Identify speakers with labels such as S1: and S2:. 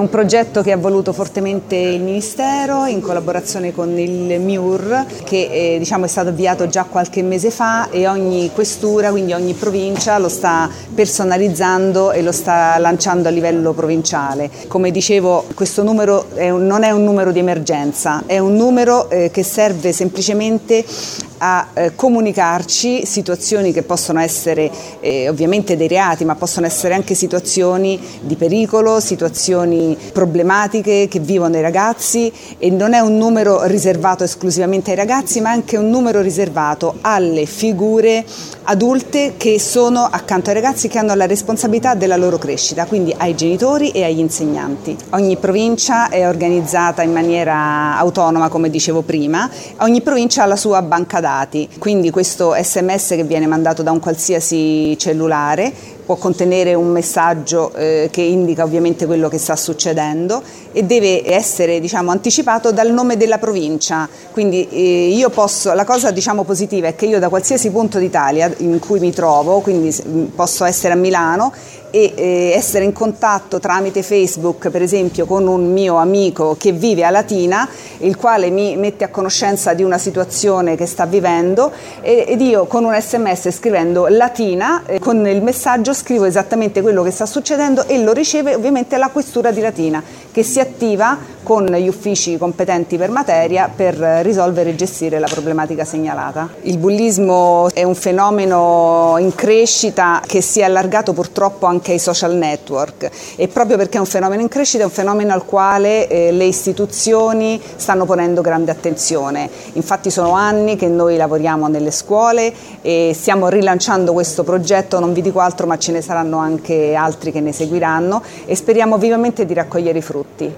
S1: un progetto che ha voluto fortemente il Ministero in collaborazione con il MIUR, che è stato avviato già qualche mese fa, e ogni questura, quindi ogni provincia, lo sta personalizzando e lo sta lanciando a livello provinciale. Come dicevo, questo numero non è un numero di emergenza, è un numero che serve semplicemente a comunicarci situazioni che possono essere ovviamente dei reati, ma possono essere anche situazioni di pericolo, situazioni problematiche che vivono i ragazzi, e non è un numero riservato esclusivamente ai ragazzi, ma anche un numero riservato alle figure adulte che sono accanto ai ragazzi, che hanno la responsabilità della loro crescita, quindi ai genitori e agli insegnanti. Ogni provincia è organizzata in maniera autonoma, come dicevo prima, ogni provincia ha la sua banca dati, quindi questo SMS che viene mandato da un qualsiasi cellulare può contenere un messaggio che indica ovviamente quello che sta succedendo, e deve essere anticipato dal nome della provincia. Quindi la cosa positiva è che io da qualsiasi punto d'Italia in cui mi trovo, quindi posso essere a Milano e essere in contatto tramite Facebook, per esempio, con un mio amico che vive a Latina, il quale mi mette a conoscenza di una situazione che sta vivendo, ed io con un SMS scrivendo Latina, con il messaggio scrivo esattamente quello che sta succedendo, e lo riceve ovviamente la questura di Latina, che si attiva con gli uffici competenti per materia per risolvere e gestire la problematica segnalata. Il bullismo è un fenomeno in crescita che si è allargato purtroppo anche ai social network, e proprio perché è un fenomeno in crescita, è un fenomeno al quale le istituzioni stanno ponendo grande attenzione. Infatti sono anni che noi lavoriamo nelle scuole e stiamo rilanciando questo progetto, non vi dico altro, ma ce ne saranno anche altri che ne seguiranno, e speriamo vivamente di raccogliere i frutti.